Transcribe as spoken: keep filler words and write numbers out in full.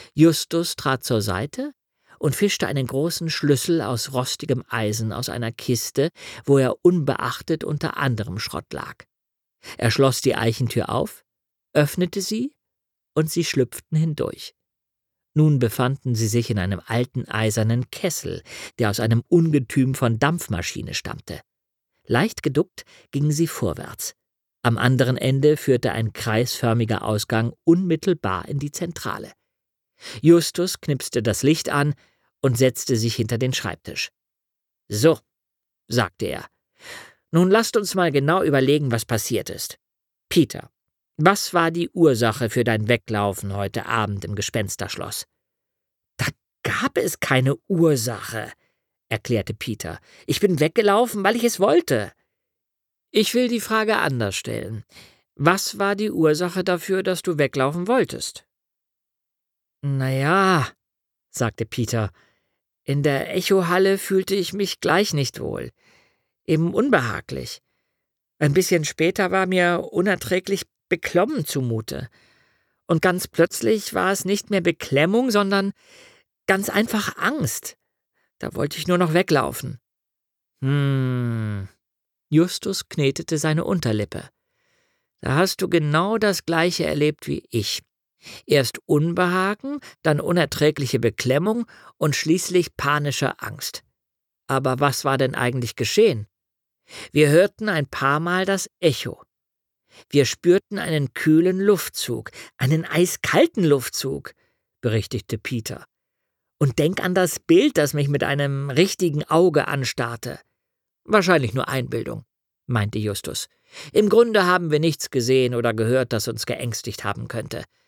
Justus trat zur Seite und fischte einen großen Schlüssel aus rostigem Eisen aus einer Kiste, wo er unbeachtet unter anderem Schrott lag. Er schloss die Eichentür auf, öffnete sie, und sie schlüpften hindurch. Nun befanden sie sich in einem alten eisernen Kessel, der aus einem Ungetüm von Dampfmaschine stammte. Leicht geduckt gingen sie vorwärts. Am anderen Ende führte ein kreisförmiger Ausgang unmittelbar in die Zentrale. Justus knipste das Licht an und setzte sich hinter den Schreibtisch. »So«, sagte er, »nun lasst uns mal genau überlegen, was passiert ist. Peter, was war die Ursache für dein Weglaufen heute Abend im Gespensterschloss?« »Da gab es keine Ursache«, erklärte Peter. »Ich bin weggelaufen, weil ich es wollte.« »Ich will die Frage anders stellen. Was war die Ursache dafür, dass du weglaufen wolltest?« »Na ja«, sagte Peter, »in der Echohalle fühlte ich mich gleich nicht wohl. Eben unbehaglich. Ein bisschen später war mir unerträglich beklommen zumute. Und ganz plötzlich war es nicht mehr Beklemmung, sondern ganz einfach Angst. Da wollte ich nur noch weglaufen.« »Hm...« Justus knetete seine Unterlippe. »Da hast du genau das Gleiche erlebt wie ich. Erst Unbehagen, dann unerträgliche Beklemmung und schließlich panische Angst. Aber was war denn eigentlich geschehen? Wir hörten ein paar Mal das Echo. Wir spürten einen kühlen Luftzug, einen eiskalten Luftzug«, berichtigte Peter. »Und denk an das Bild, das mich mit einem richtigen Auge anstarrte.« »Wahrscheinlich nur Einbildung«, meinte Justus. »Im Grunde haben wir nichts gesehen oder gehört, das uns geängstigt haben könnte.